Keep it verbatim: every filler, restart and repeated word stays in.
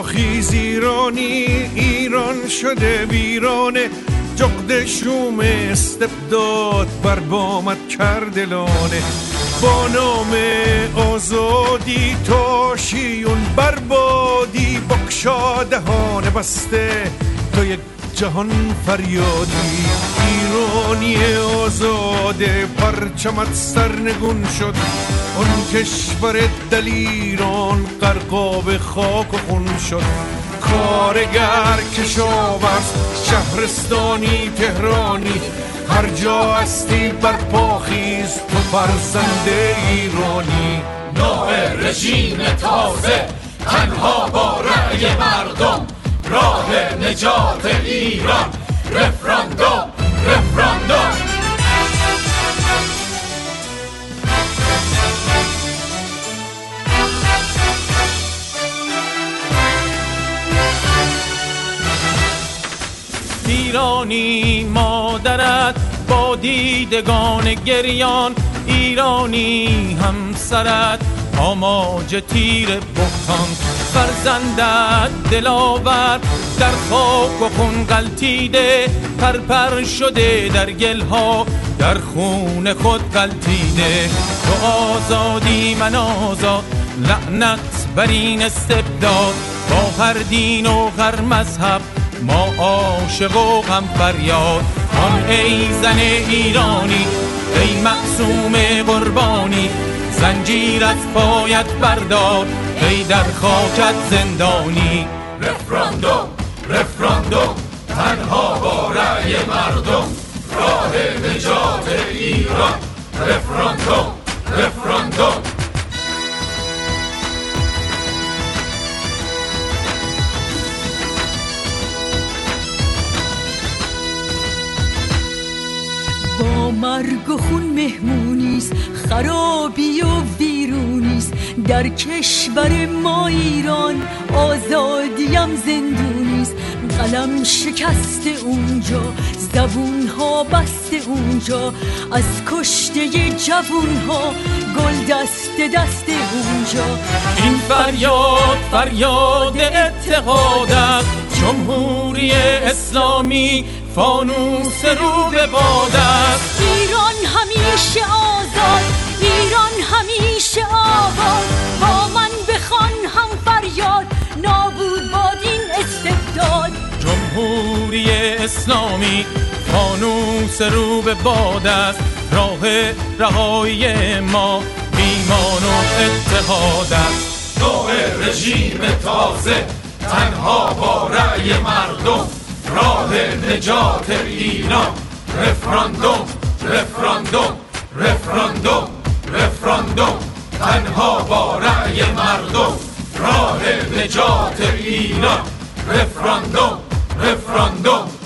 برپاخیز ایرانی، ایران شده ویرانه، جغد شوم استبداد بر بامت کرده لانه. با نام آزادی تا شیون بربادی، بکشا دهان بسته تا یک جهان فریادی. ایرانی آزاده پرچمت سرنگون شد، اون کشور دلیران غرقاب خاک و خون شد. کارگر، کشاورز، شهرستانی، تهرانی، هر جا هستی برپاخیز تو فرزند ایرانی. نوع رژیم تازه تنها با رأی مردم، راه نجات ایران رفراندوم رفراندوم. ایرانی مادرت با دیدگان گریان، ایرانی همسرت آماج تیر بهتان. فرزندت دلاور در خاک و خون غلتیده، پرپر شده در گلها در خون خود غلتیده. تو آزادی من آزاد، لعنت بر این استبداد. با هر دین و هر مذهب ما عاشق و غم فریاد. آن ای زن ایرانی، ای معصوم قربانی، زنجیر از پایت بردار ای در خاکت زندانی. رفراندوم رفراندوم، تنها با رأی مردم، راه نجات ایران رفراندوم رفراندوم. با مرگ و خون مهمونیست، خرابی و ویرونیست. در کشور ما ایران آزادیم زندونیست. قلم شکسته اونجا، زبون ها بسته اونجا، از کشته جوون ها گل دست دست اونجا. این فریاد فریاد اتحاد است، جمهوری اسلامی فانوس رو به باد است. ایران همیشه آزاد، ایران همیشه آباد. با من بخوان هم فریاد، نابود باد این استبداد. جمهوری اسلامی فانوس رو به باد است، راه رهایی ما ایمان و اتحاد است. نوع رژیم تازه تنها با رأی مردم، راه نجات ایران رفراندوم رفراندوم رفراندوم رفراندوم. تنها با رأی مردم، راه نجات ایران رفراندوم رفراندوم.